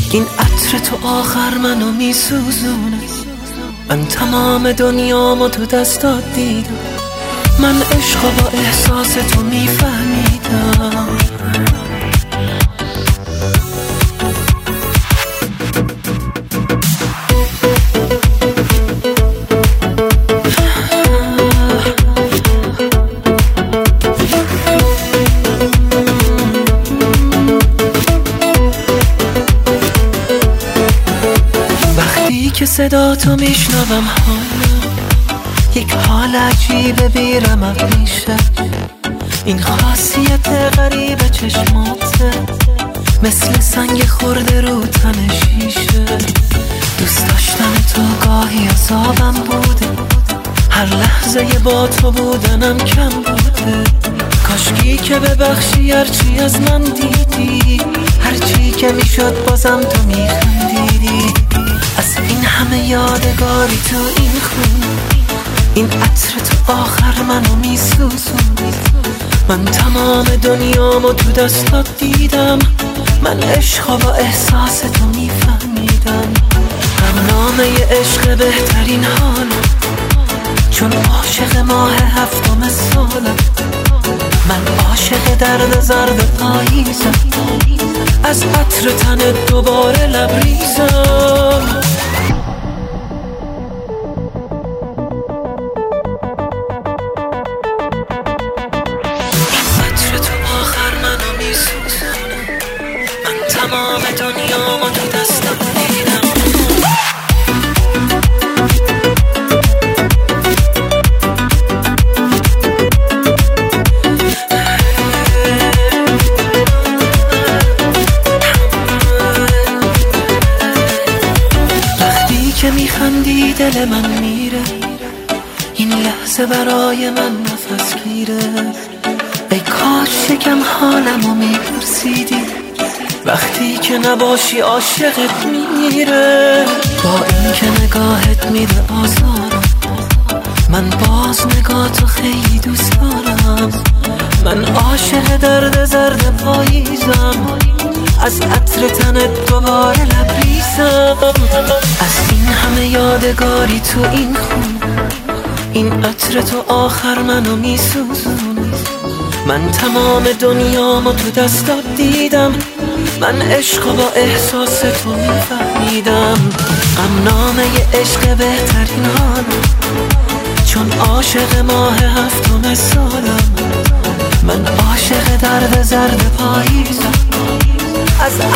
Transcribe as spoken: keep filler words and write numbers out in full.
این عطر تو آخر منو میسوزونه. من تمام دنیامو تو دستات دیدم، من عشق با احساس تو میفهمیدم. که صدا تو میشنوم حالم یک حال عجیبه بیرمق میشه. این خاصیت غریب چشماته مثل سنگ خورده رو تن شیشه. دوست داشتن تو گاهی عذابم بوده، هر لحظه با تو بودنم کم بوده. کاشکی که ببخشی هرچی از من دیدی، هرچی که میشد بازم تو میخندیدی. از این همه یادگاری تو این خون، این عطر تو آخر منو میسوزون. من تمام دنیامو تو دستات دیدم، من عشق با احساس تو میفهمیدم. غمنامه عشق بهترین حالم، چون عاشق ماه هفتم سالم. من عاشق درد زرد پاییزم، از عطر تنت دوباره لبریزم. عطر تو آخر منو میسوزونه، من تمام دنیامو تو دستم دیدم. که میخندی دل من میره، این لحظه برای من نفس گیره. ای کاش شکم حالمو میپرسیدی، وقتی که نباشی عاشقت میره. با این که نگاهت میده آزارم، من باز نگاهتو خیلی دوست دارم. من عاشق درد زرد پاییزم، از عطر تنت دوباره لبریزم. از این همه یادگاری تو این خون، این عطر تو آخر منو میسوزونه. من تمام دنیامو تو دستات دیدم، من عشق با احساس تو میفهمیدم. غمنامه عشق بهترین حالم، چون عاشق ماه هفتم سالم. من عاشق درد زرد پاییزم، از